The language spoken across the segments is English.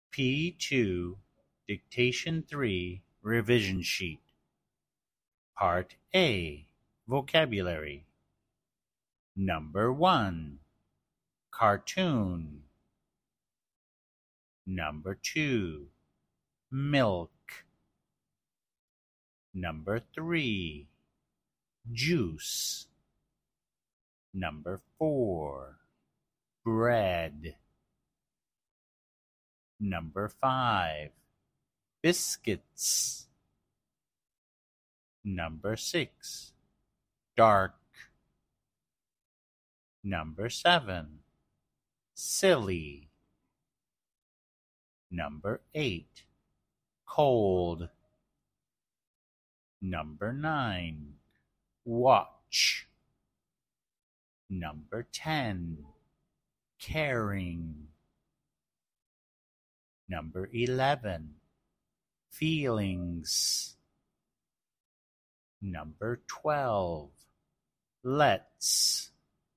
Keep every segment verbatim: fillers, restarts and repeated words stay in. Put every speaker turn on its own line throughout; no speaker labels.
P two, Dictation three, Revision Sheet. Part A, Vocabulary. Number one, cartoon. Number two, milk. Number three, juice. Number four, bread. Number five, biscuits. Number six, dark. Number seven, silly. Number eight, cold. Number nine, watch. Number ten, caring. Number eleven, feelings. Number twelve, let's.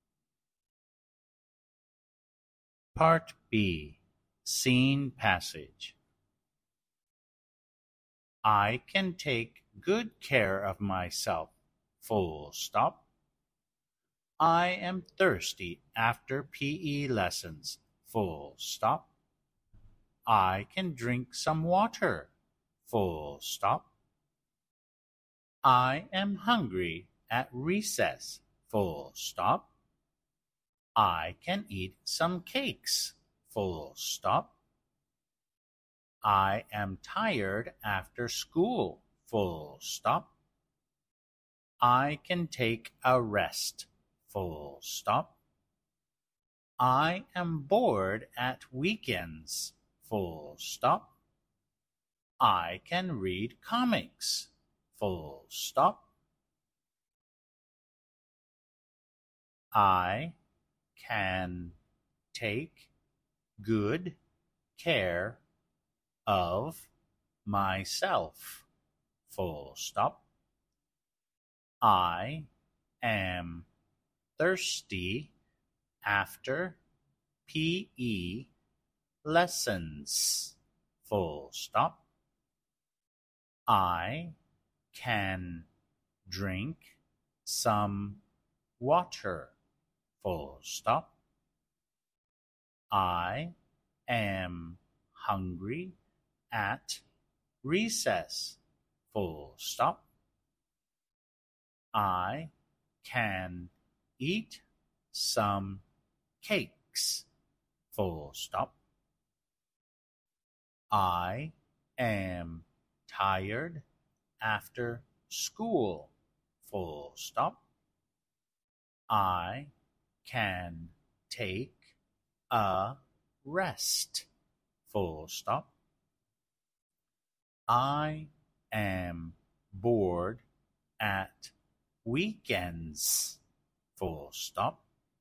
Part B, Scene Passage. I can take good care of myself, full stop. I am thirsty after P E lessons, full stop. I can drink some water, full stop. I am hungry at recess, full stop. I can eat some cakes, full stop. I am tired after school, full stop. I can take a rest, full stop. I am bored at weekends, full stop. I can read comics, full stop. I can take good care of myself, full stop. I am thirsty after P E lessons, full stop. I can drink some water, full stop. I am hungry at recess, full stop. I can eat some cakes, full stop. I am tired after school, full stop. I can take a rest, full stop. I am bored at weekends, full stop.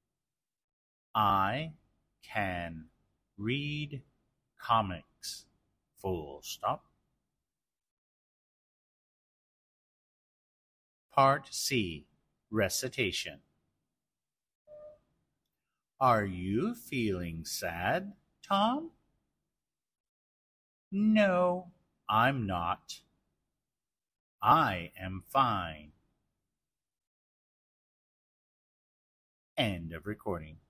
I can read comics, full stop. Part C, Recitation. Are you feeling sad, Tom? No, I'm not. I am fine. End of recording.